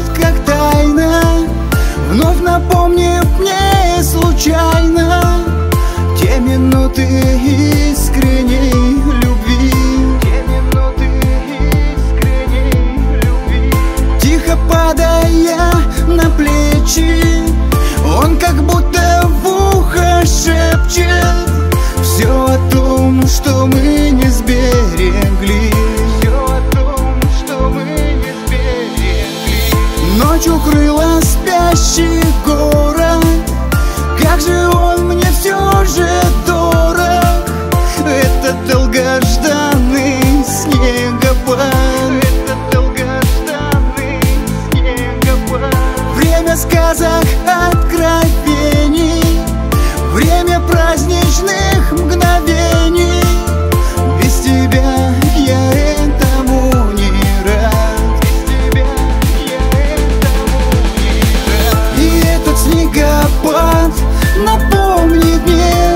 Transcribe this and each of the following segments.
как тайна, вновь напомнив мне случайно те минуты искренней любви. Те минуты искренней любви. Тихо падая на плечи, он как будто в ухо шепчет все о том, что мы не сберегли. Все о том, что мы не сберегли. Ночь укрыла спящий город, как же он мне все же дорог. Этот долгожданный снегопад. Этот долгожданный снегопад. Время сказок, откровений, время праздничных мгновений. Без тебя я этому не рад. Без тебя я этому не рад. И этот снегопад напомнит мне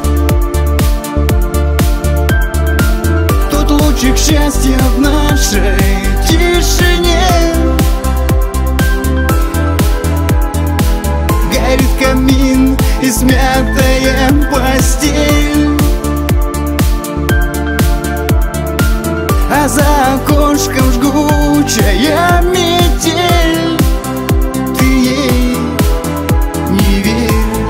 тот лучик счастья в нашей тишине. Горит камин и смятая постель, а за окошком жгучая метель. Ты ей не верь.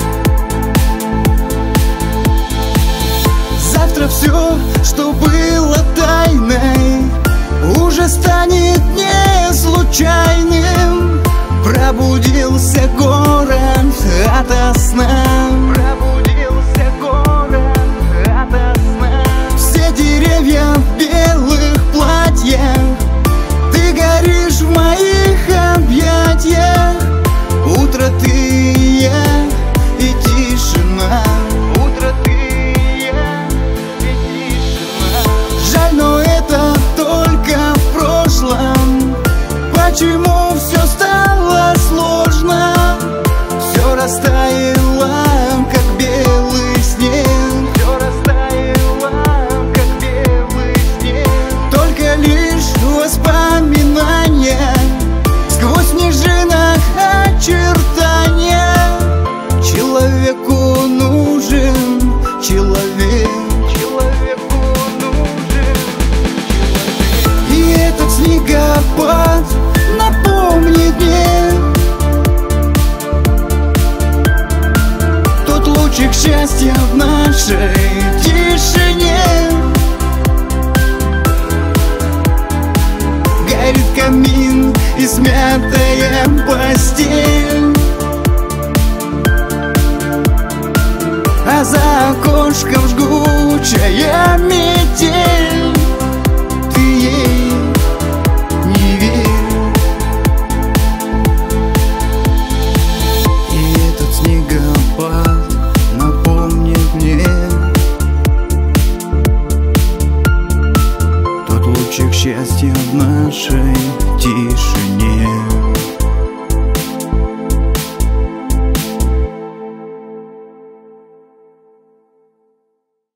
Завтра все, что было тайной, уже станет не случайным. Пробудился город ото сна. Пробудился город ото сна. Все деревья в белых платьях, ты горишь в моих объятиях. Утро ты и я и тишина. Утро ты и я и тишина. Жаль, но это только в прошлом. Почему все стало сложно? Все растаяло, как белый снег. Все растаяло, как белый снег. Только лишь воспоминания, сквозь снежинок очертания. Человеку нужен человек. Человеку нужен человек. И этот снегопад напомнит мне тот лучик счастья в нашей тишине. Горит камин и смятая постель, а за окошком жгучая метель. Ты ей не верь. И этот снегопад напомнит мне тот лучик счастья в нашей тишине.